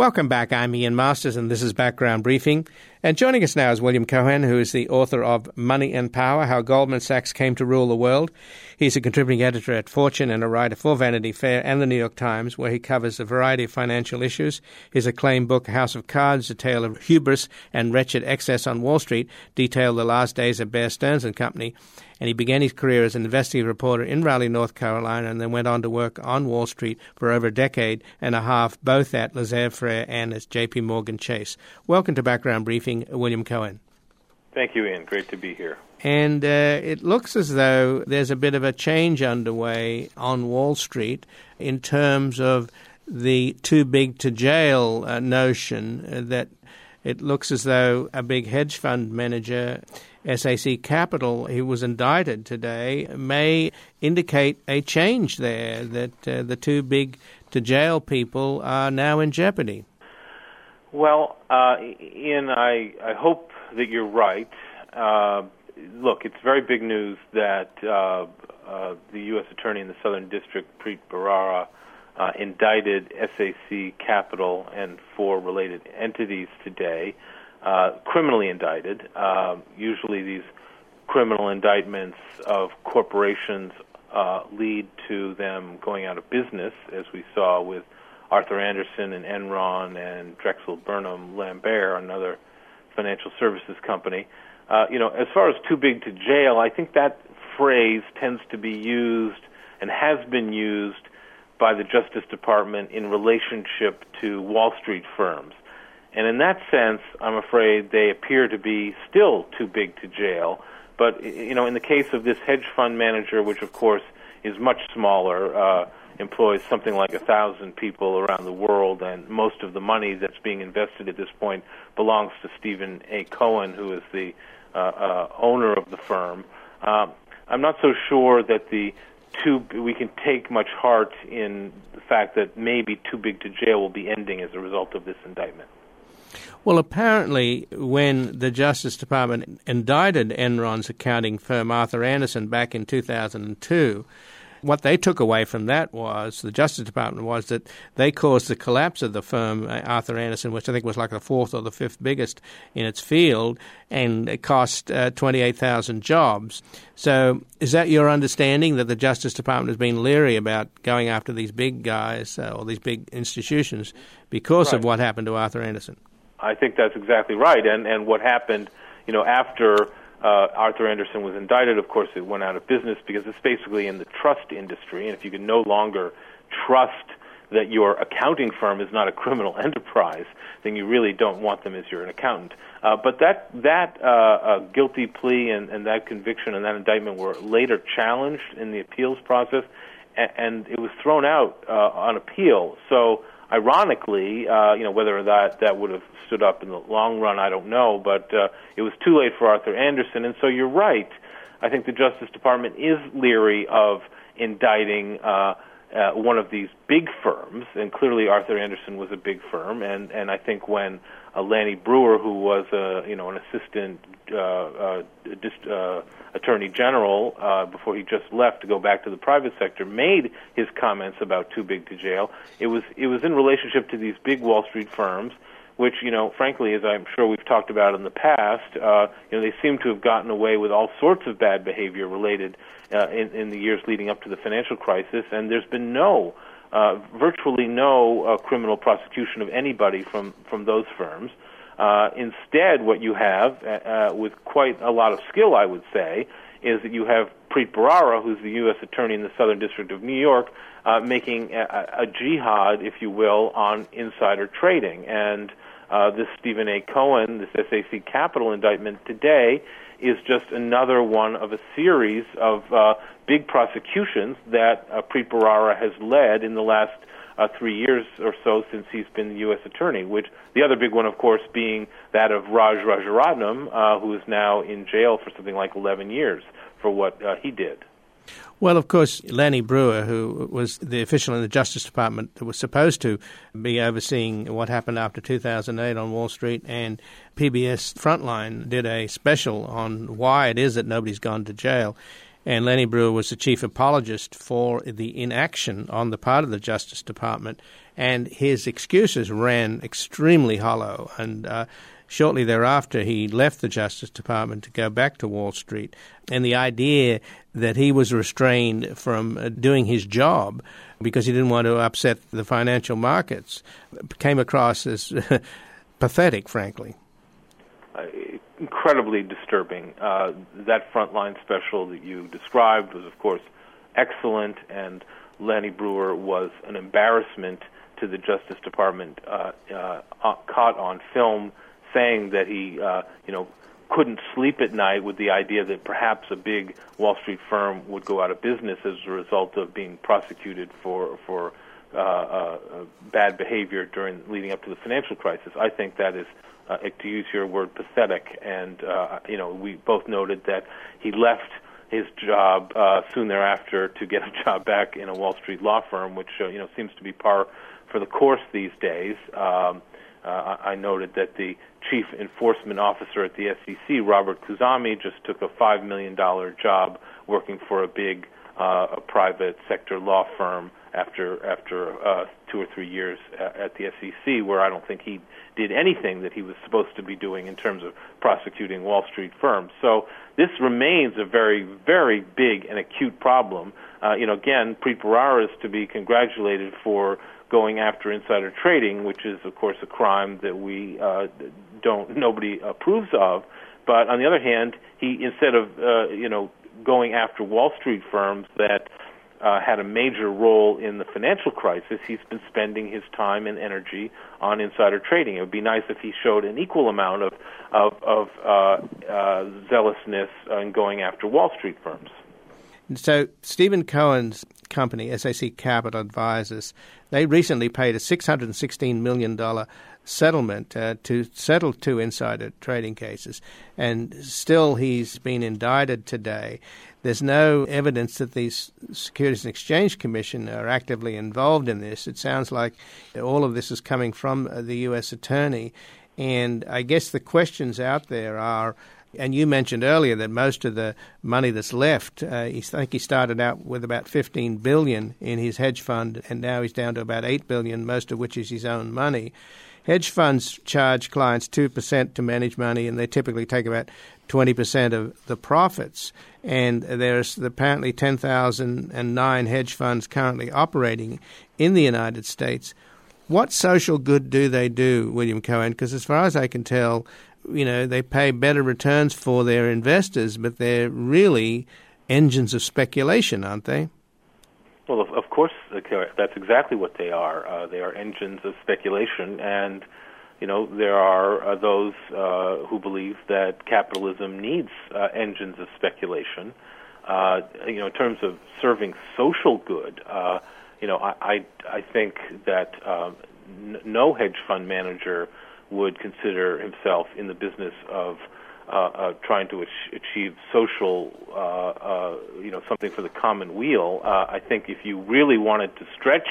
Welcome back. I'm Ian Masters, and this is Background Briefing. And joining us now is William Cohen, who is the author of Money and Power, How Goldman Sachs Came to Rule the World. He's a contributing editor at Fortune and a writer for Vanity Fair and the New York Times, where he covers a variety of financial issues. His acclaimed book, House of Cards, A Tale of Hubris and Wretched Excess on Wall Street, detailed the last days of Bear Stearns and Company. And he began his career as an investigative reporter in Raleigh, North Carolina, and then went on to work on Wall Street for over a decade and a half, both at Laissez Faire and at J.P. Morgan Chase. Welcome to Background Briefing, William Cohen. Thank you, Ian. Great to be here. And it looks as though there's a bit of a change underway on Wall Street in terms of the too big to jail notion that it looks as though a big hedge fund manager, SAC Capital, who was indicted today, may indicate a change there, that the too big to jail people are now in jeopardy. Well, Ian, I hope that you're right. Look, it's very big news that the U.S. Attorney in the Southern District, Preet Bharara, indicted SAC Capital and 4 related entities today, criminally indicted. Usually these criminal indictments of corporations lead to them going out of business, as we saw with Arthur Andersen and Enron and Drexel Burnham Lambert, another financial services company. As far as too big to jail, I think that phrase tends to be used and has been used by the Justice Department in relationship to Wall Street firms. And in that sense, I'm afraid they appear to be still too big to jail. But, in the case of this hedge fund manager, which of course is much smaller, employs something like 1,000 people around the world, and most of the money that's being invested at this point belongs to Stephen A. Cohen, who is the owner of the firm. I'm not so sure that we can take much heart in the fact that maybe too big to jail will be ending as a result of this indictment. Well, apparently, when the Justice Department indicted Enron's accounting firm, Arthur Andersen, back in 2002, what they took away from that was, the Justice Department, was that they caused the collapse of the firm, Arthur Andersen, which I think was like the 4th or the 5th biggest in its field, and it cost 28,000 jobs. So is that your understanding, that the Justice Department has been leery about going after these big guys or these big institutions because of what happened to Arthur Andersen? I think that's exactly right. And what happened, after Arthur Andersen was indicted, of course, it went out of business because it's basically in the trust industry. And if you can no longer trust that your accounting firm is not a criminal enterprise, then you really don't want them as your accountant. But that guilty plea and that conviction and that indictment were later challenged in the appeals process, and it was thrown out on appeal. So ironically, whether that would have stood up in the long run, I don't know, but it was too late for Arthur Andersen. And so you're right. I think the Justice Department is leery of indicting one of these big firms, and clearly Arthur Andersen was a big firm. And I think when Lanny Breuer, who was an assistant attorney general before he just left to go back to the private sector, made his comments about too big to jail, it was in relationship to these big Wall Street firms, which, frankly, as I'm sure we've talked about in the past, they seem to have gotten away with all sorts of bad behavior related in the years leading up to the financial crisis, and there's been virtually no criminal prosecution of anybody from those firms. Instead, what you have, with quite a lot of skill, I would say, is that you have Preet Bharara, who's the U.S. Attorney in the Southern District of New York, making a jihad, if you will, on insider trading. And this Stephen A. Cohen, this SAC Capital indictment today, is just another one of a series of big prosecutions that Preet Bharara has led in the last 3 years or so since he's been the U.S. Attorney, which the other big one, of course, being that of Raj Rajaratnam, who is now in jail for something like 11 years for what he did. Well, of course, Lanny Breuer, who was the official in the Justice Department that was supposed to be overseeing what happened after 2008 on Wall Street, and PBS Frontline did a special on why it is that nobody's gone to jail. And Lanny Breuer was the chief apologist for the inaction on the part of the Justice Department. and his excuses ran extremely hollow. And shortly thereafter, he left the Justice Department to go back to Wall Street. And the idea that he was restrained from doing his job because he didn't want to upset the financial markets came across as pathetic, frankly. Incredibly disturbing. That Frontline special that you described was, of course, excellent, and Lanny Breuer was an embarrassment to the Justice Department, caught on film saying that he, couldn't sleep at night with the idea that perhaps a big Wall Street firm would go out of business as a result of being prosecuted for bad behavior leading up to the financial crisis. I think that is, to use your word, pathetic. And we both noted that he left his job soon thereafter to get a job back in a Wall Street law firm, which seems to be par for the course these days. I noted that the chief enforcement officer at the SEC, Robert Khuzami, just took a $5 million job working for a big a private sector law firm after 2 or 3 years at the SEC, where I don't think he did anything that he was supposed to be doing in terms of prosecuting Wall Street firms. So this remains a very, very big and acute problem. Again, Preet Bharara is to be congratulated for going after insider trading, which is, of course, a crime that nobody approves of. But on the other hand, he, instead of going after Wall Street firms that had a major role in the financial crisis, he's been spending his time and energy on insider trading. It would be nice if he showed an equal amount of zealousness in going after Wall Street firms. So Stephen Cohen's company, SAC Capital Advisors, they recently paid a $616 million settlement to settle 2 insider trading cases, and still he's been indicted today. There's no evidence that the Securities and Exchange Commission are actively involved in this. It sounds like all of this is coming from the U.S. Attorney, and I guess the questions out there are, and you mentioned earlier that most of the money that's left, I think he started out with about $15 billion in his hedge fund, and now he's down to about $8 billion, most of which is his own money. Hedge funds charge clients 2% to manage money, and they typically take about 20% of the profits. And there's apparently 10,009 hedge funds currently operating in the United States. What social good do they do, William Cohen? Because as far as I can tell, they pay better returns for their investors, but they're really engines of speculation, aren't they? Well, of course, that's exactly what they are. They are engines of speculation, and there are those who believe that capitalism needs engines of speculation. In terms of serving social good, I think that no hedge fund manager would consider himself in the business of trying to achieve social, something for the common weal. I think if you really wanted to stretch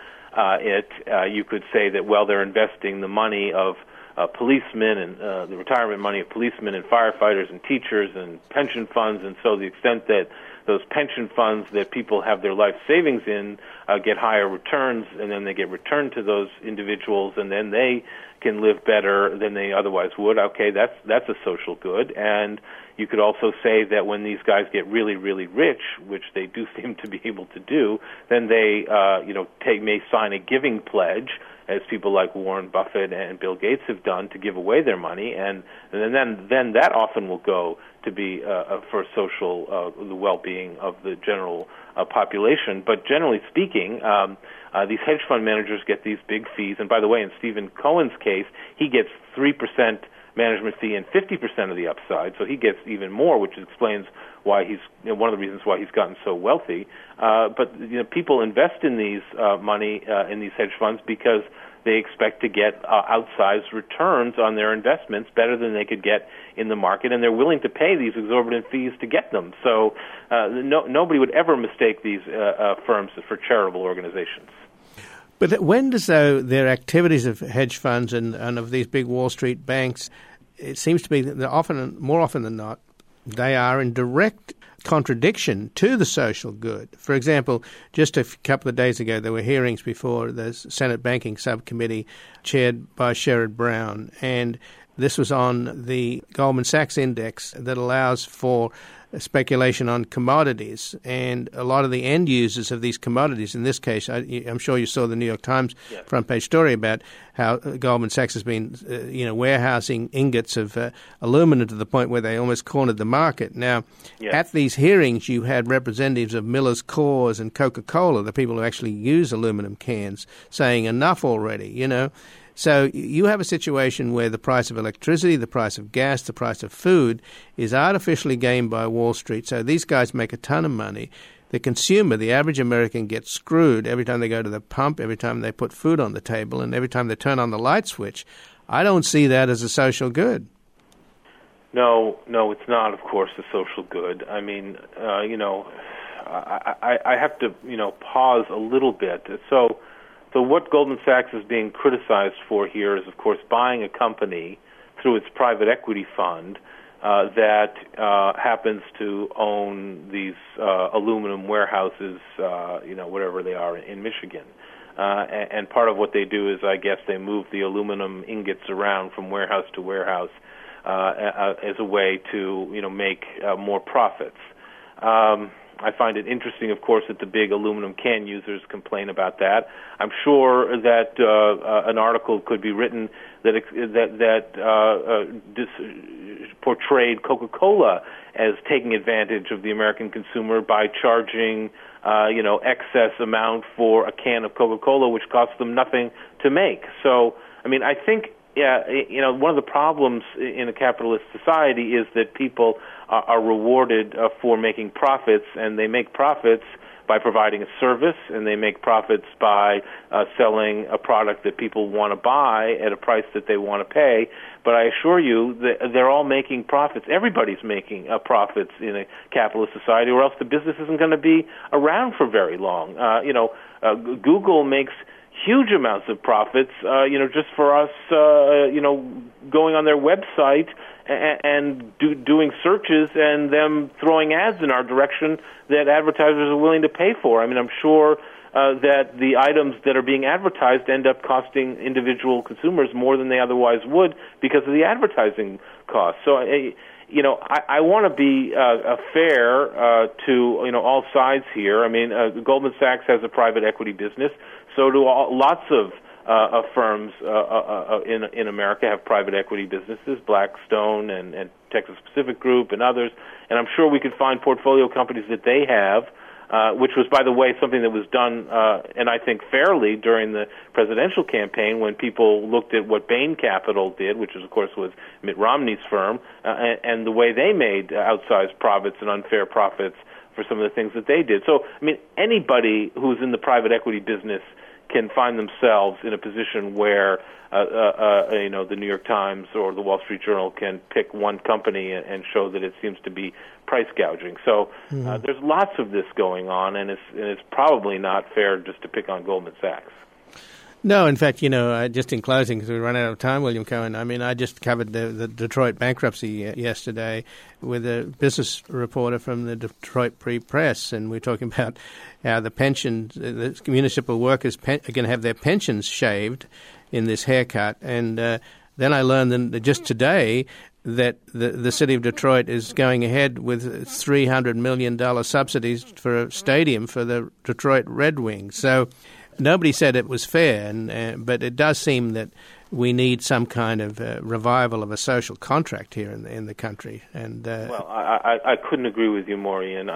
you could say that, well, they're investing the money of policemen and the retirement money of policemen and firefighters and teachers and pension funds, and so the extent that those pension funds that people have their life savings in get higher returns, and then they get returned to those individuals, and then they can live better than they otherwise would. Okay, that's a social good. And you could also say that when these guys get really, really rich, which they do seem to be able to do, then they may sign a giving pledge, as people like Warren Buffett and Bill Gates have done, to give away their money, and then that often will go to be for social the well-being of the general population. But generally speaking, these hedge fund managers get these big fees. And by the way, in Stephen Cohen's case, he gets 3% management fee and 50% of the upside, so he gets even more, which explains why he's one of the reasons why he's gotten so wealthy. But people invest in these money in these hedge funds because they expect to get outsized returns on their investments, better than they could get in the market, and they're willing to pay these exorbitant fees to get them. So nobody would ever mistake these firms for charitable organizations. But when does their activities of hedge funds and of these big Wall Street banks, it seems to be that more often than not, they are in direct contradiction to the social good. For example, just a couple of days ago, there were hearings before the Senate Banking Subcommittee chaired by Sherrod Brown, and this was on the Goldman Sachs index that allows for speculation on commodities, and a lot of the end users of these commodities, in this case, I'm sure you saw the New York Times front page story about how Goldman Sachs has been, warehousing ingots of aluminum to the point where they almost cornered the market. Now, at these hearings, you had representatives of Miller's Coors and Coca-Cola, the people who actually use aluminum cans, saying enough already, So you have a situation where the price of electricity, the price of gas, the price of food is artificially gained by Wall Street. So these guys make a ton of money. The consumer, the average American, gets screwed every time they go to the pump, every time they put food on the table, and every time they turn on the light switch. I don't see that as a social good. No, it's not, of course, a social good. I mean, I have to, pause a little bit. So what Goldman Sachs is being criticized for here is, of course, buying a company through its private equity fund that happens to own these aluminum warehouses, whatever they are in Michigan. And part of what they do is, I guess, they move the aluminum ingots around from warehouse to warehouse as a way to, make more profits. I find it interesting, of course, that the big aluminum can users complain about that. I'm sure that an article could be written that portrayed Coca-Cola as taking advantage of the American consumer by charging, excess amount for a can of Coca-Cola, which costs them nothing to make. So, I mean, I think, one of the problems in a capitalist society is that people are rewarded for making profits, and they make profits by providing a service, and they make profits by selling a product that people want to buy at a price that they want to pay. But I assure you that they're all making profits. Everybody's making profits in a capitalist society, or else the business isn't going to be around for very long. Google makes huge amounts of profits, just for us, going on their website and doing searches and them throwing ads in our direction that advertisers are willing to pay for. I mean, I'm sure that the items that are being advertised end up costing individual consumers more than they otherwise would because of the advertising costs. So, I want to be fair to all sides here. I mean, Goldman Sachs has a private equity business. So do lots of firms in America have private equity businesses, Blackstone and Texas Pacific Group and others. And I'm sure we could find portfolio companies that they have, which was, by the way, something that was done, and I think fairly, during the presidential campaign when people looked at what Bain Capital did, which, of course, was Mitt Romney's firm, and the way they made outsized profits and unfair profits for some of the things that they did. So, I mean, anybody who's in the private equity business can find themselves in a position where, the New York Times or the Wall Street Journal can pick one company and show that it seems to be price gouging. So there's lots of this going on, and it's probably not fair just to pick on Goldman Sachs. No, in fact, just in closing, because we run out of time, William Cohen, I mean, I just covered the Detroit bankruptcy yesterday with a business reporter from the Detroit Free Press, and we're talking about how the municipal workers are going to have their pensions shaved in this haircut. And then I learned that just today that the city of Detroit is going ahead with $300 million subsidies for a stadium for the Detroit Red Wings. So nobody said it was fair, but it does seem that we need some kind of revival of a social contract here in the country. And well, I couldn't agree with you more, Ian.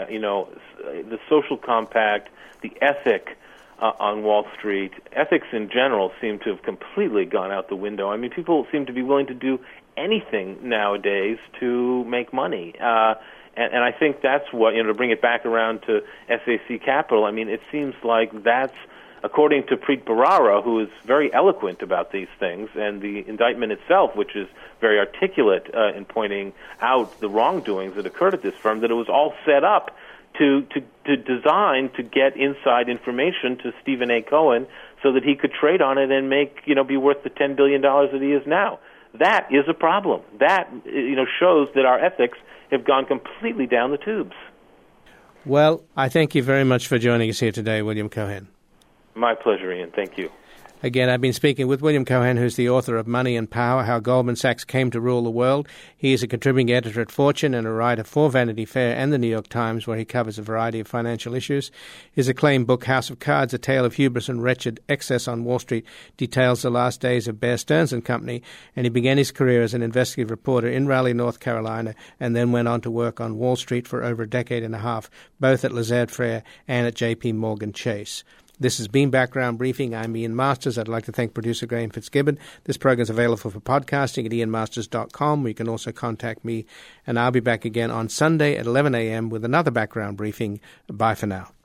The social compact, the ethic on Wall Street, ethics in general seem to have completely gone out the window. I mean, people seem to be willing to do anything nowadays to make money. And I think that's what, to bring it back around to SAC Capital, I mean, it seems like that's, according to Preet Bharara, who is very eloquent about these things, and the indictment itself, which is very articulate in pointing out the wrongdoings that occurred at this firm, that it was all set up to design to get inside information to Stephen A. Cohen so that he could trade on it and make, be worth the $10 billion that he is now. That is a problem. That shows that our ethics have gone completely down the tubes. Well, I thank you very much for joining us here today, William Cohen. My pleasure, Ian. Thank you. Again, I've been speaking with William Cohen, who's the author of Money and Power, How Goldman Sachs Came to Rule the World. He is a contributing editor at Fortune and a writer for Vanity Fair and the New York Times, where he covers a variety of financial issues. His acclaimed book, House of Cards, A Tale of Hubris and Wretched Excess on Wall Street, details the last days of Bear Stearns and Company, and he began his career as an investigative reporter in Raleigh, North Carolina, and then went on to work on Wall Street for over a decade and a half, both at Lazard Frères and at J.P. Morgan Chase. This has been Background Briefing. I'm Ian Masters. I'd like to thank producer Graham Fitzgibbon. This program is available for podcasting at ianmasters.com, where you can also contact me. And I'll be back again on Sunday at 11 a.m. with another Background Briefing. Bye for now.